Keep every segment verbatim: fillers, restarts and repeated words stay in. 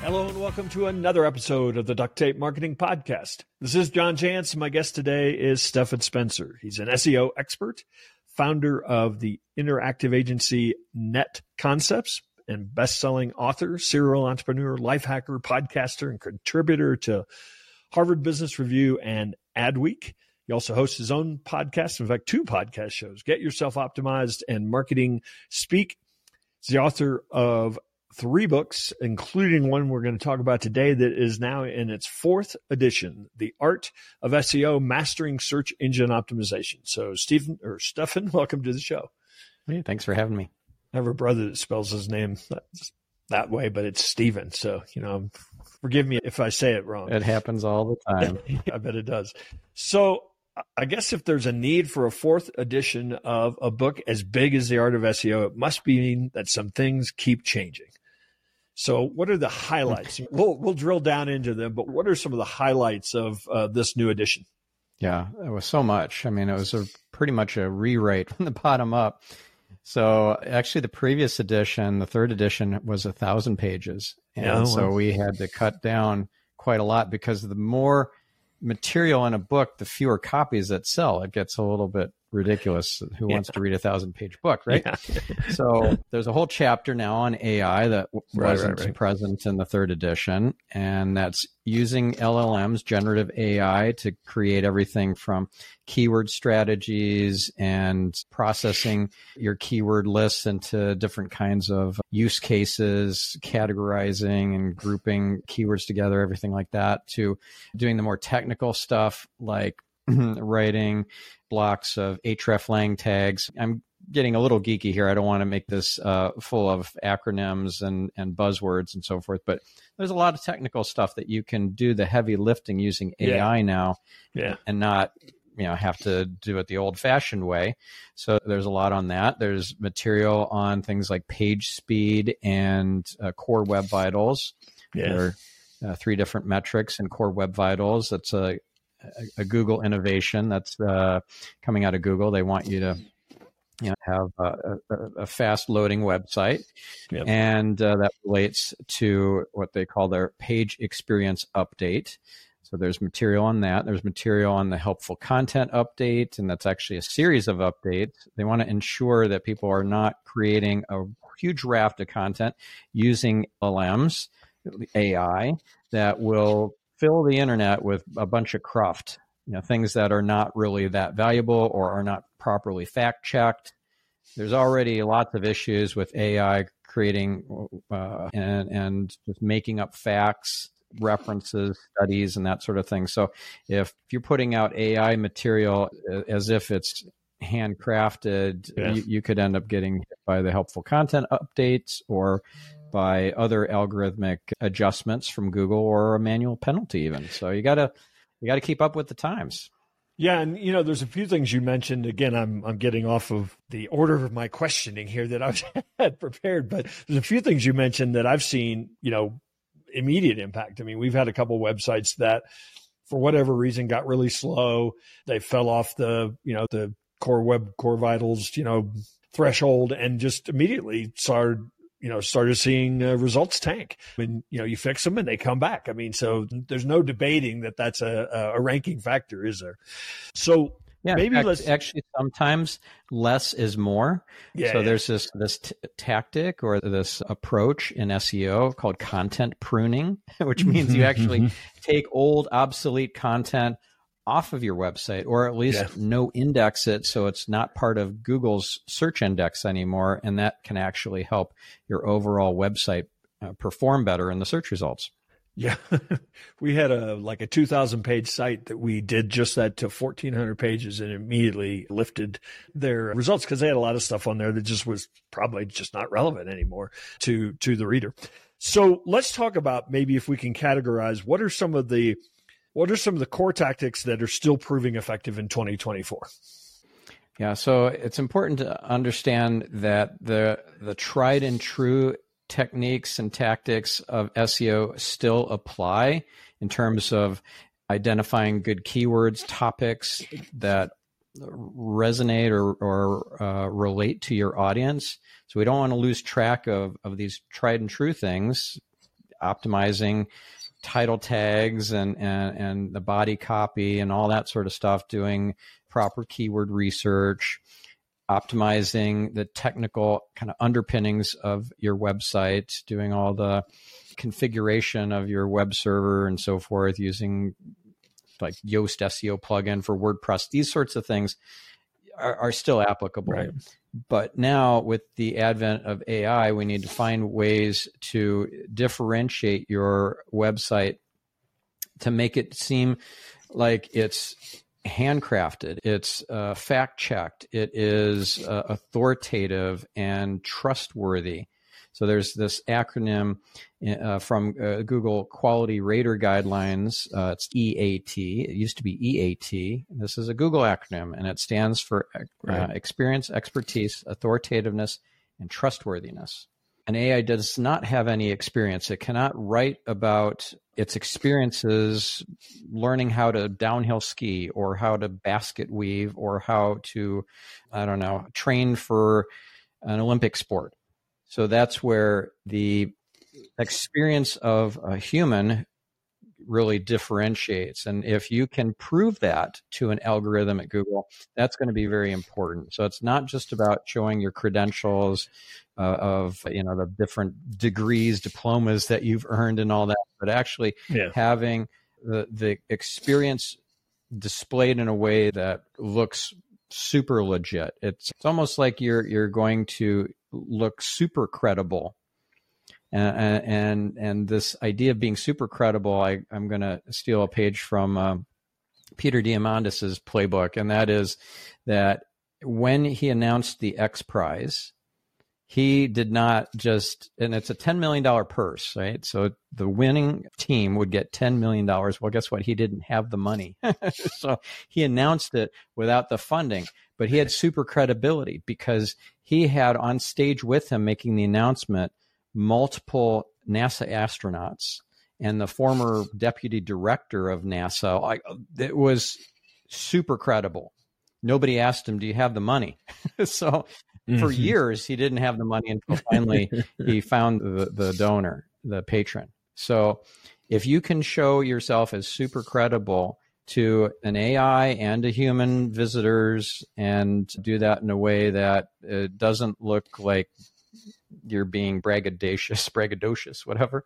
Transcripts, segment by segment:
Hello and welcome to another episode of the Duct Tape Marketing Podcast. This is John Jantsch. My guest today is Stephan Spencer. He's an S E O expert, founder of the interactive agency Net Concepts, and best-selling author, serial entrepreneur, life hacker, podcaster, and contributor to Harvard Business Review and Adweek. He also hosts his own podcast, in fact, two podcast shows, Get Yourself Optimized and Marketing Speak. He's the author of three books, including one we're going to talk about today that is now in its fourth edition, The Art of S E O, Mastering Search Engine Optimization. So Stephen or Stephan, welcome to the show. Hey, thanks for having me. I have a brother that spells his name that way, but it's Stephen. So, you know, forgive me if I say it wrong. It happens all the time. I bet it does. So I guess if there's a need for a fourth edition of a book as big as The Art of S E O, it must mean that some things keep changing. So what are the highlights? We'll we'll drill down into them, but what are some of the highlights of uh, this new edition? Yeah, it was so much. I mean, it was a pretty much a rewrite from the bottom up. So actually the previous edition, the third edition, was a thousand pages. And oh, so wow. we had to cut down quite a lot because the more material in a book, the fewer copies that sell. It gets a little bit ridiculous. Who yeah. wants to read a thousand page book, right? Yeah. So there's a whole chapter now on A I that Right, wasn't right, right. present in the third edition. And that's using L L Ms, generative A I, to create everything from keyword strategies and processing your keyword lists into different kinds of use cases, categorizing and grouping keywords together, everything like that, to doing the more technical stuff like writing blocks of hreflang tags. I'm getting a little geeky here. I don't want to make this uh, full of acronyms and, and buzzwords and so forth, but there's a lot of technical stuff that you can do the heavy lifting using A I Yeah. now Yeah. and not, you know, have to do it the old fashioned way. So there's a lot on that. There's material on things like page speed and uh, core web vitals. Yeah. There are uh, three different metrics in core web vitals. That's a a Google innovation that's uh, coming out of Google. They want you to, you know, have a, a, a fast loading website, Yep. and uh, that relates to what they call their page experience update. So there's material on that. There's material on the helpful content update, and that's actually a series of updates. They want to ensure that people are not creating a huge raft of content using L L Ms, A I, that will fill the internet with a bunch of cruft, you know, things that are not really that valuable or are not properly fact checked. There's already lots of issues with A I creating uh, and, and just making up facts, references, studies, and that sort of thing. So if, if you're putting out A I material as if it's handcrafted, Yeah. you, you could end up getting hit by the helpful content updates or by other algorithmic adjustments from Google or a manual penalty even. So you gotta you gotta keep up with the times. Yeah, and you know, there's a few things you mentioned. Again, I'm I'm getting off of the order of my questioning here that I had prepared, but there's a few things you mentioned that I've seen, you know, immediate impact. I mean, we've had a couple of websites that, for whatever reason, got really slow. They fell off the, you know, the core web core vitals, you know, threshold, and just immediately started. you know, started seeing uh, results tank. I mean, you know, you fix them and they come back. I mean, so there's no debating that that's a, a ranking factor, is there? So yeah, maybe fact, let's actually sometimes less is more. Yeah, so yeah. there's this this t- tactic or this approach in S E O called content pruning, which means you actually take old obsolete content off of your website, or at least Yeah. no index it so it's not part of Google's search index anymore, and that can actually help your overall website uh, perform better in the search results. Yeah, we had a like a two thousand page site that we did just that to fourteen hundred pages and immediately lifted their results because they had a lot of stuff on there that just was probably just not relevant anymore to to the reader. So let's talk about maybe if we can categorize what are some of the what are some of the core tactics that are still proving effective in twenty twenty-four. Yeah, so it's important to understand that the the tried and true techniques and tactics of S E O still apply in terms of identifying good keywords, topics that resonate or, or uh, relate to your audience. So we don't want to lose track of, of these tried and true things. optimizing title tags and, and, and the body copy and all that sort of stuff, doing proper keyword research, optimizing the technical kind of underpinnings of your website, doing all the configuration of your web server and so forth, using like Yoast S E O plugin for WordPress. These sorts of things are, are still applicable. Right. But now with the advent of A I, we need to find ways to differentiate your website to make it seem like it's handcrafted, it's uh, fact-checked, it is uh, authoritative and trustworthy. So there's this acronym uh, from uh, Google Quality Rater Guidelines. Uh, it's E A T. It used to be E A T. This is a Google acronym, and it stands for uh, right. experience, expertise, authoritativeness, and trustworthiness. An A I does not have any experience. It cannot write about its experiences learning how to downhill ski or how to basket weave or how to, I don't know, train for an Olympic sport. So that's where the experience of a human really differentiates. And if you can prove that to an algorithm at Google, that's going to be very important. So it's not just about showing your credentials uh, of, you know, the different degrees, diplomas that you've earned and all that, but actually yeah. having the, the experience displayed in a way that looks super legit. It's, it's almost like you're, you're going to look super credible. And, and, and this idea of being super credible, I, I'm going to steal a page from uh, Peter Diamandis' playbook. And that is that when he announced the X Prize, he did not just, and it's a ten million dollars purse, right? So the winning team would get ten million dollars. Well, guess what? He didn't have the money. So he announced it without the funding, but he had super credibility because he had on stage with him making the announcement multiple NASA astronauts and the former deputy director of NASA. Like, it was super credible. Nobody asked him, do you have the money? So mm-hmm. for years, he didn't have the money until finally he found the, the donor, the patron. So if you can show yourself as super credible to an A I and a human visitors and do that in a way that it doesn't look like you're being braggadocious, braggadocious, whatever,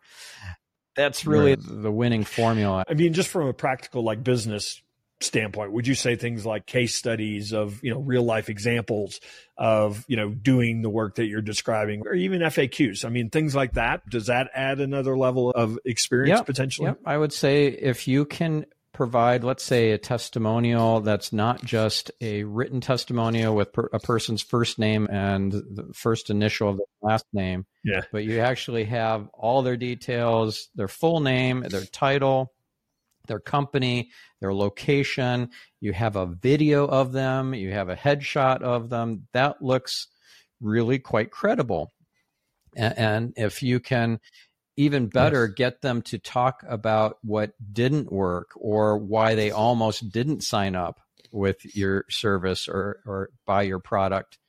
that's really right. the winning formula. I mean, just from a practical, like business standpoint, would you say things like case studies of, you know, real life examples of, you know, doing the work that you're describing, or even F A Qs? I mean, things like that, does that add another level of experience yep, potentially? Yep. I would say if you can provide, let's say, a testimonial that's not just a written testimonial with per, a person's first name and the first initial of the last name, yeah. but you actually have all their details, their full name, their title, their company, their location, you have a video of them, you have a headshot of them, that looks really quite credible. And, and if you can even better, yes. get them to talk about what didn't work or why they almost didn't sign up with your service or, or buy your product,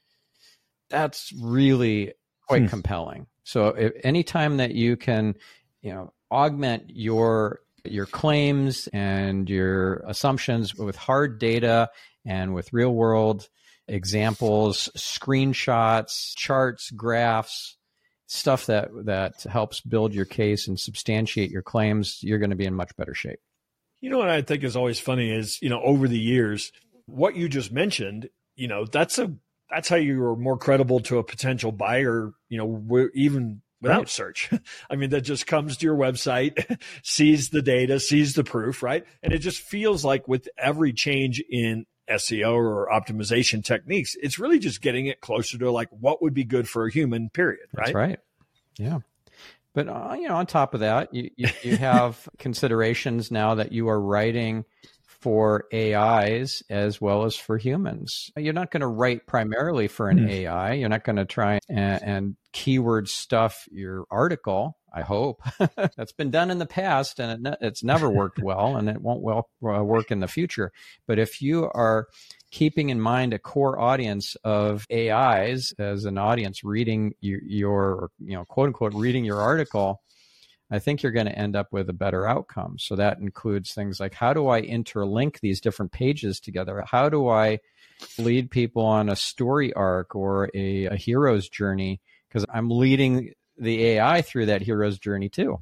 that's really quite hmm. compelling. So if, anytime that you can, you know, augment your your claims and your assumptions with hard data and with real world examples, screenshots, charts, graphs, stuff that, that helps build your case and substantiate your claims, you're going to be in much better shape. You know what I think is always funny is, you know, over the years, what you just mentioned, you know, that's a, that's how you're more credible to a potential buyer, you know, even without right. search. I mean, that just comes to your website, sees the data, sees the proof, right? And it just feels like with every change in S E O or optimization techniques, it's really just getting it closer to like what would be good for a human, period, right? That's right. Yeah. But, uh, you know, on top of that, you, you, you have considerations now that you are writing for A Is as well as for humans. You're not going to write primarily for an mm. A I. You're not going to try and, and keyword stuff your article, I hope. That's been done in the past, and it, it's never worked well, and it won't well uh, work in the future. But if you are keeping in mind a core audience of A Is as an audience reading your, your you know, quote unquote, reading your article, I think you're going to end up with a better outcome. So that includes things like, how do I interlink these different pages together? How do I lead people on a story arc or a, a hero's journey? Because I'm leading the A I through that hero's journey too.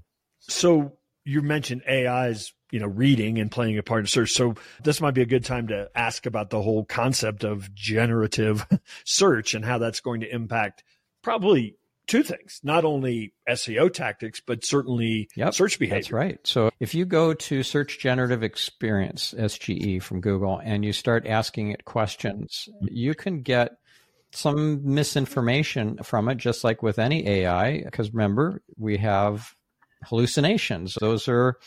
So you mentioned A I's, you know, reading and playing a part in search. So this might be a good time to ask about the whole concept of generative search and how that's going to impact probably two things, not only S E O tactics, but certainly yep, search behavior. That's right. So if you go to Search Generative Experience, S G E from Google, and you start asking it questions, you can get some misinformation from it, just like with any A I, because remember, we have hallucinations. Those are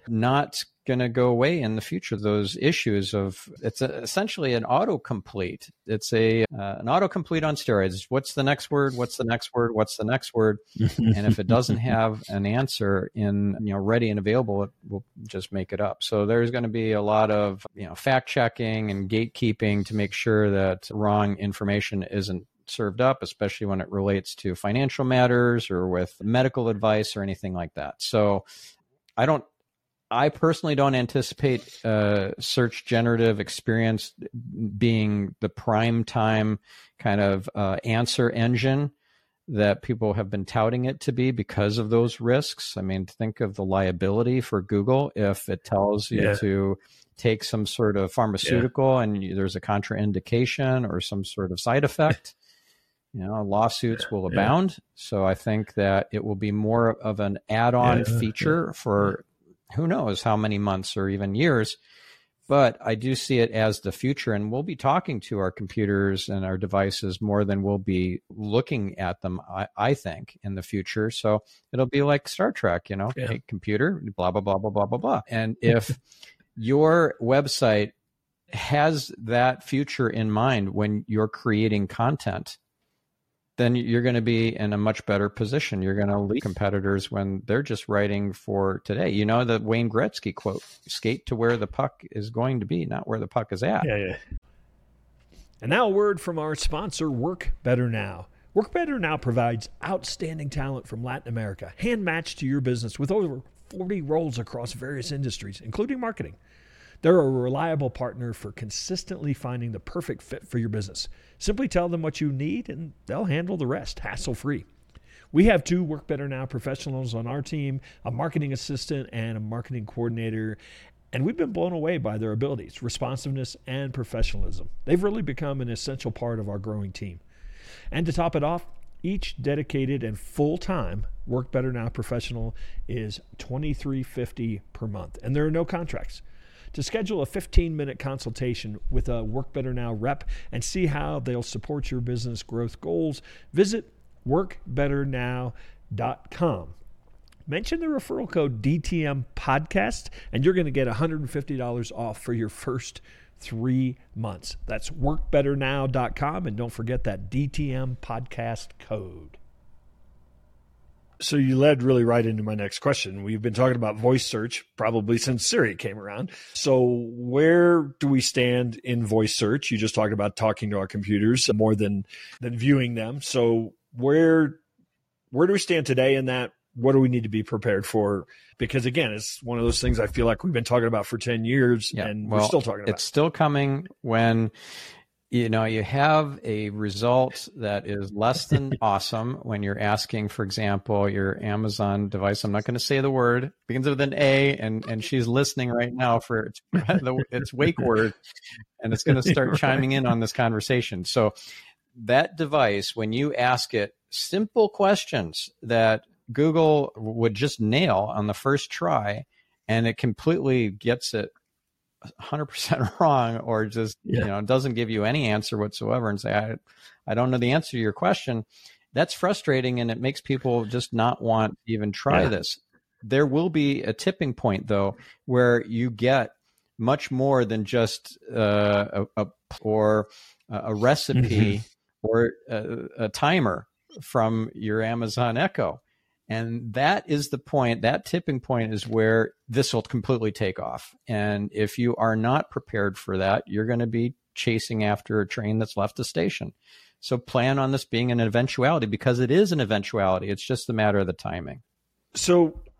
not going to go away in the future. Those issues of, it's a, essentially an autocomplete. It's a uh, an autocomplete on steroids. What's the next word? What's the next word? What's the next word? And if it doesn't have an answer in, you know, ready and available, it will just make it up. So there's going to be a lot of, you know, fact checking and gatekeeping to make sure that wrong information isn't served up, especially when it relates to financial matters or with medical advice or anything like that. So I don't, I personally don't anticipate uh, Search Generative Experience being the prime time kind of uh, answer engine that people have been touting it to be because of those risks. I mean, think of the liability for Google if it tells you yeah. to take some sort of pharmaceutical yeah. and you, there's a contraindication or some sort of side effect. You know, lawsuits yeah. will abound. Yeah. So I think that it will be more of an add-on yeah. feature yeah. for who knows how many months or even years, but I do see it as the future, and we'll be talking to our computers and our devices more than we'll be looking at them, I, I think, in the future. So it'll be like Star Trek, you know, yeah. hey, computer, blah, blah, blah, blah, blah, blah, blah. And if your website has that future in mind when you're creating content, then you're going to be in a much better position. You're going to lead competitors when they're just writing for today. You know, the Wayne Gretzky quote, skate to where the puck is going to be, not where the puck is at. Yeah, yeah. And now a word from our sponsor, Work Better Now. Work Better Now provides outstanding talent from Latin America, hand-matched to your business with over forty roles across various industries, including marketing. They're a reliable partner for consistently finding the perfect fit for your business. Simply tell them what you need and they'll handle the rest, hassle-free. We have two Work Better Now professionals on our team, a marketing assistant and a marketing coordinator, and we've been blown away by their abilities, responsiveness, and professionalism. They've really become an essential part of our growing team. And to top it off, each dedicated and full-time Work Better Now professional is twenty-three fifty per month, and there are no contracts. To schedule a fifteen-minute consultation with a Work Better Now rep and see how they'll support your business growth goals, visit work better now dot com. Mention the referral code D T M Podcast, and you're going to get one hundred fifty dollars off for your first three months. That's work better now dot com, and don't forget that D T M Podcast code. So you led really right into my next question. We've been talking about voice search probably since Siri came around. So where do we stand in voice search? You just talked about talking to our computers more than than viewing them. So where where do we stand today in that? What do we need to be prepared for? Because again, it's one of those things I feel like we've been talking about for ten years yeah, and well, we're still talking about. It's still coming when you know, you have a result that is less than awesome when you're asking, for example, your Amazon device. I'm not going to say the word, begins with an A, and, and she's listening right now for its, the, its wake word, and it's going to start chiming in on this conversation. So that device, when you ask it simple questions that Google would just nail on the first try, and it completely gets it one hundred percent wrong, or just yeah. you know doesn't give you any answer whatsoever, and say I, I don't know the answer to your question, that's frustrating, and it makes people just not want to even try yeah. this. There will be a tipping point though where you get much more than just uh, a, a or a recipe mm-hmm. or a, a timer from your Amazon Echo. And that is the point, that tipping point is where this will completely take off. And if you are not prepared for that, you're going to be chasing after a train that's left the station. So plan on this being an eventuality, because it is an eventuality. It's just a matter of the timing. So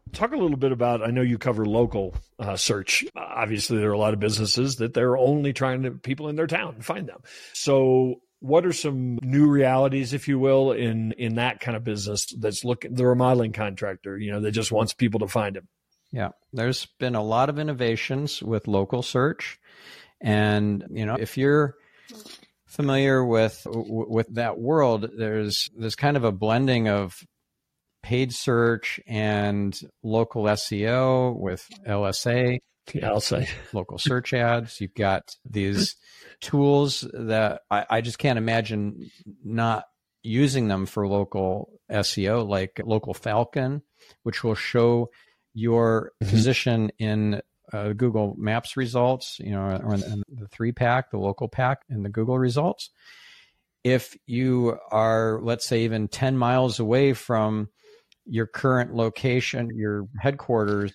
Talk a little bit about, I know you cover local uh, search. Obviously, there are a lot of businesses that they're only trying to people in their town find them. So what are some new realities, if you will, in, in that kind of business that's looking, the remodeling contractor, you know, that just wants people to find him? Yeah, there's been a lot of innovations with local search. And, you know, if you're familiar with with that world, there's there's kind of a blending of paid search and local S E O with L S A. Yeah, I'll say local search ads. You've got these tools that I, I just can't imagine not using them for local S E O, like Local Falcon, which will show your mm-hmm. position in uh, Google Maps results, you know, or in, in the three pack, the local pack, in the Google results. If you are, let's say, even ten miles away from your current location, your headquarters,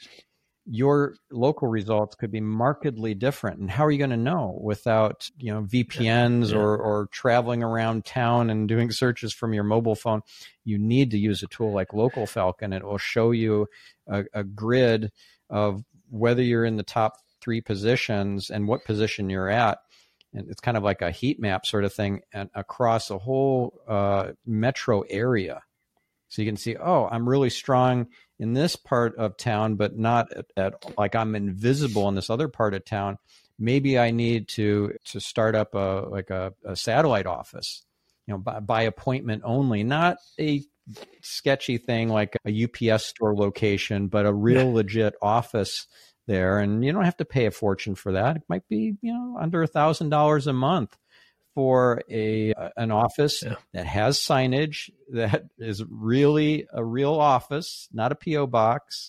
your local results could be markedly different. And how are you going to know without, you know, V P Ns yeah. or, or traveling around town and doing searches from your mobile phone? You need to use a tool like Local Falcon. It will show you a, a grid of whether you're in the top three positions and what position you're at. And it's kind of like a heat map sort of thing, and across a whole uh, metro area. So you can see, oh, I'm really strong in this part of town, but not at, at like I'm invisible in this other part of town. Maybe I need to to start up a like a, a satellite office, you know, by, by appointment only, not a sketchy thing like a U P S store location, but a real legit office there. And you don't have to pay a fortune for that. It might be, you know, under a thousand dollars a month for a an office yeah. that has signage, that is really a real office, not a P O box.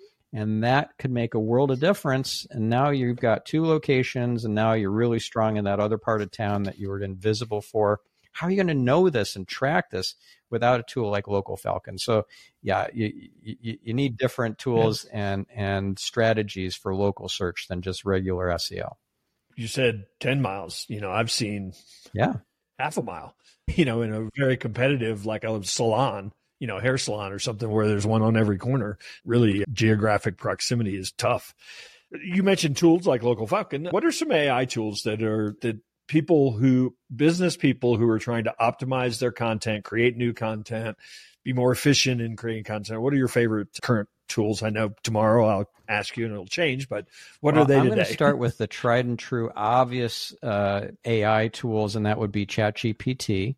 And that could make a world of difference. And now you've got two locations, and now you're really strong in that other part of town that you were invisible for. How are you going to know this and track this without a tool like Local Falcon? So yeah, you, you, you need different tools yeah. and, and strategies for local search than just regular S E O. You said ten miles, you know, I've seen yeah half a mile, you know, in a very competitive, like a salon, you know, hair salon or something where there's one on every corner. Really, geographic proximity is tough. You mentioned tools like Local Falcon. What are some A I tools that are, that people who, business people who are trying to optimize their content, create new content, be more efficient in creating content? What are your favorite current tools? I know tomorrow I'll ask you and it'll change, but what well, are they I'm today? I'm going to start with the tried and true obvious uh, A I tools, and that would be ChatGPT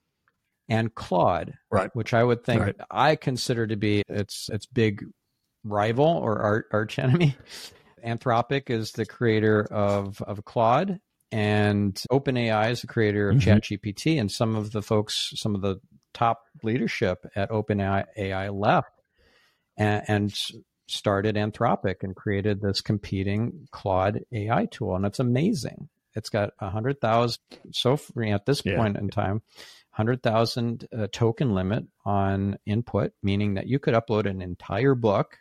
and Claude, right? Which I would think right. I consider to be its its big rival or arch, arch enemy. Anthropic is the creator of, of Claude, and OpenAI is the creator of mm-hmm. ChatGPT, and some of the folks, some of the top leadership at OpenAI left and, and started Anthropic and created this competing Claude A I tool. And it's amazing. It's got one hundred thousand, so far, at this yeah. point in time, one hundred thousand uh, token limit on input, meaning that you could upload an entire book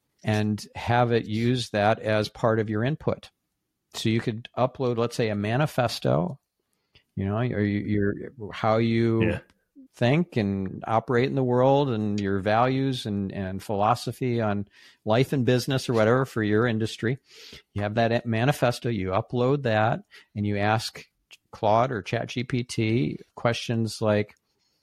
and have it use that as part of your input. So you could upload, let's say, a manifesto, you know, or your, how you yeah. think and operate in the world, and your values and, and philosophy on life and business or whatever for your industry. You have that manifesto, you upload that, and you ask Claude or ChatGPT questions like,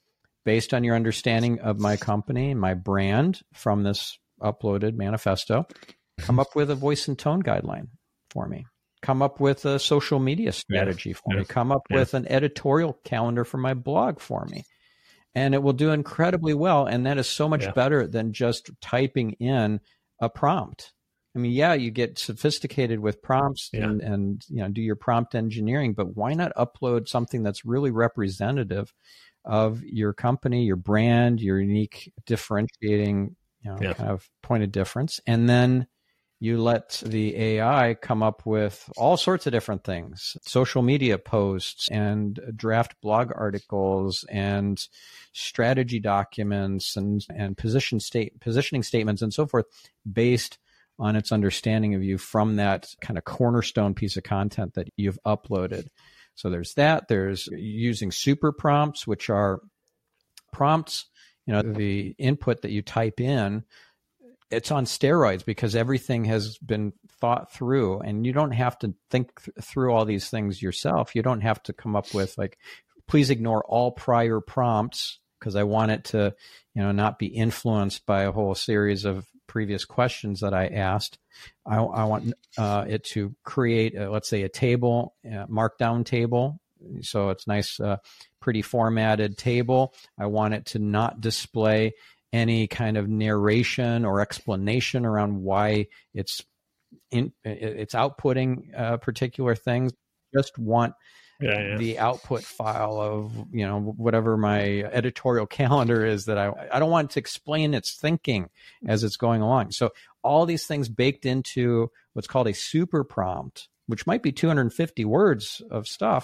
based on your understanding of my company, my brand from this uploaded manifesto, come up with a voice and tone guideline for me. Come up with a social media strategy yeah, for yeah, me. Come up yeah. with an editorial calendar for my blog for me. And it will do incredibly well. And that is so much yeah. better than just typing in a prompt. I mean, yeah, you get sophisticated with prompts yeah. and, and you know, do your prompt engineering, but why not upload something that's really representative of your company, your brand, your unique differentiating, you know, yeah. kind of point of difference. And then you let the A I come up with all sorts of different things, social media posts and draft blog articles and strategy documents and, and position state, positioning statements and so forth, based on its understanding of you from that kind of cornerstone piece of content that you've uploaded. So there's that. There's using super prompts, which are prompts, you know, the input that you type in it's on steroids because everything has been thought through, and you don't have to think th- through all these things yourself. You don't have to come up with like, please ignore all prior prompts because I want it to, you know, not be influenced by a whole series of previous questions that I asked. I, I want uh, it to create, a, let's say, a table, a markdown table. So it's nice, uh, pretty formatted table. I want it to not display any kind of narration or explanation around why it's in, it's outputting uh, particular things. Just want yeah, yeah. the output file of, you know, whatever my editorial calendar is that I, I don't want it to explain its thinking as it's going along. So all these things baked into what's called a super prompt, which might be two hundred fifty words of stuff.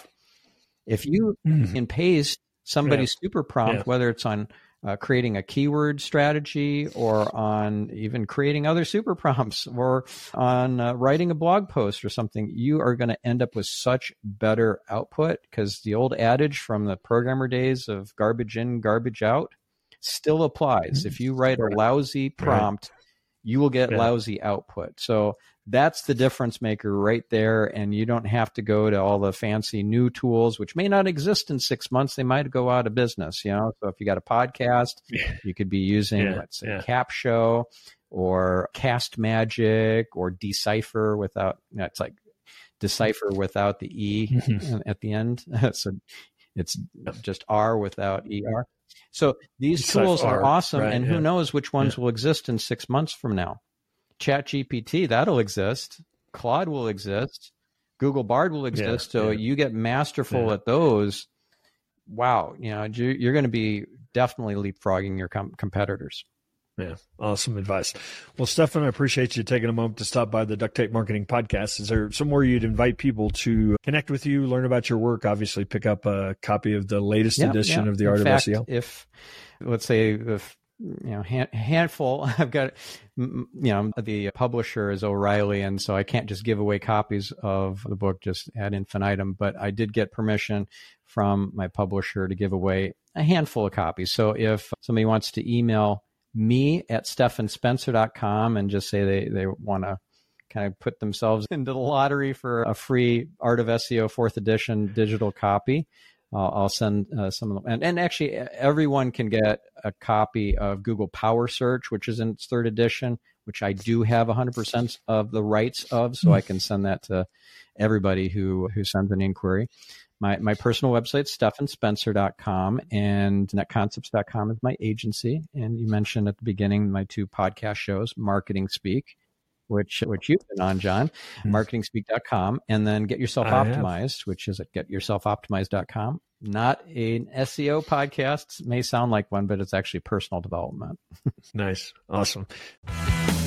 If you mm. can paste somebody's yeah. super prompt, yeah. whether it's on uh, creating a keyword strategy or on even creating other super prompts or on uh, writing a blog post or something, you are going to end up with such better output, because the old adage from the programmer days of garbage in, garbage out still applies. If you write a lousy prompt, right. you will get yeah. lousy output. So that's the difference maker right there. And you don't have to go to all the fancy new tools, which may not exist in six months. They might go out of business, you know? So if you got a podcast, yeah. you could be using, yeah. let's say, yeah. Capshow or Cast Magic or Decipher without, you know, it's like Decipher without the E mm-hmm. at the end. So it's just R without E R. So these Decipher tools are awesome. Right, and who yeah. knows which ones yeah. will exist in six months from now. ChatGPT, that'll exist. Claude will exist. Google Bard will exist. Yeah, so yeah. you get masterful yeah. at those. Wow. You know, you're, you're going to be definitely leapfrogging your com- competitors. Yeah. Awesome advice. Well, Stefan, I appreciate you taking a moment to stop by the Duct Tape Marketing Podcast. Is there somewhere you'd invite people to connect with you, learn about your work, obviously pick up a copy of the latest yeah, edition yeah. of The In Art fact, of S E O? If, let's say, if, you know, hand, handful, I've got, you know, the publisher is O'Reilly, and so I can't just give away copies of the book just ad infinitum, but I did get permission from my publisher to give away a handful of copies. So if somebody wants to email me at stefan spencer dot com and just say they, they want to kind of put themselves into the lottery for a free Art of S E O fourth edition digital copy, Uh, I'll send uh, some of them. And, and actually, everyone can get a copy of Google Power Search, which is in its third edition, which I do have one hundred percent of the rights of, so I can send that to everybody who, who sends an inquiry. My my personal website, stefan spencer dot com, and net concepts dot com is my agency. And you mentioned at the beginning my two podcast shows, Marketing Speak, which which you've been on, John, mm-hmm. marketing speak dot com, and then Get Yourself I Optimized, have. which is at get yourself optimized dot com. Not an S E O podcast. It may sound like one, but it's actually personal development. Nice. Awesome.